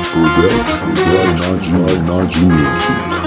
Production by Naji Music.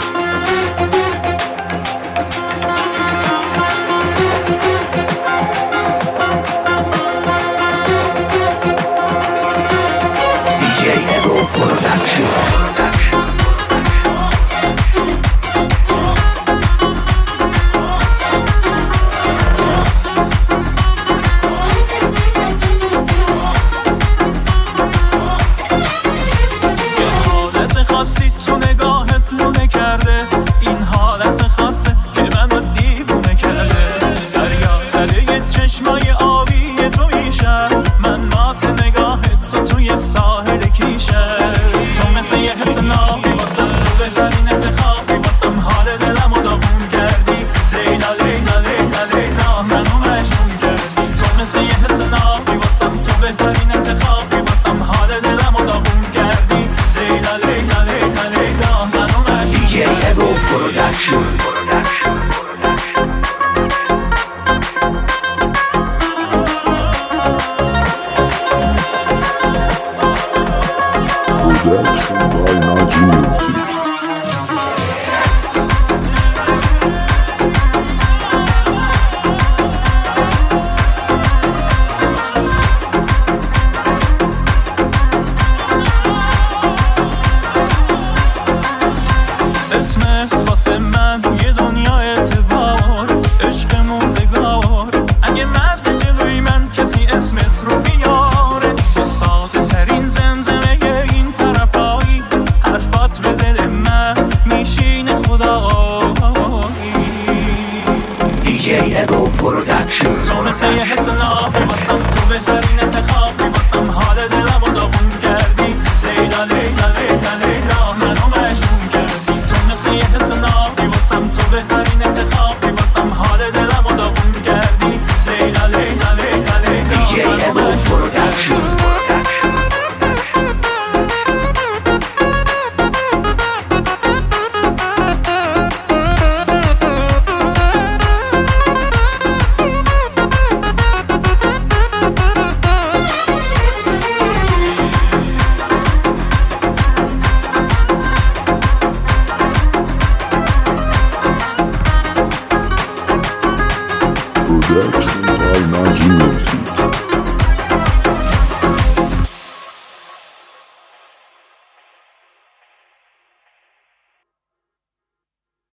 تو نگاهت لونه کرده این حالت خاصه که منو دیوونه کرده دریا زده چشمای آبی تو میشه من مات نگاهت تو توی ساحل کیشه تو مثل یه حس نابی واسم تو بهترین انتخابی واسم حال دلمو داغون کردی لیلا لیلا لیلا لیلا منو مجنون کردی تو مثل یه حس نابی واسم تو بهترین انتخابی واسم حال دلمو داغون کردی لیلا لیلا لیلا لیلا منو مجنون کردی Production. Production by Naji Music. اسمت واسه من یه دنیا اعتبار عشقمون بگار اگه مرد جلوی من کسی اسمت رو بیاره تو ساده ترین زمزمه این طرفایی حرفات به دل من میشینه خدایی DJ Ebo Production. تو مثل یه حس نابی واسم تو بهترین انتخابی واسم حال دلم رو داغون کردی لیلا لیلا لیلا لیلا منو مجنون کردی تو مثل یه حس نابی واسم تو بهترین انتخابی واسم حال دلم رو داغون کردی لیلا لیلا لیلا لیلا DJ Ebo Production. Production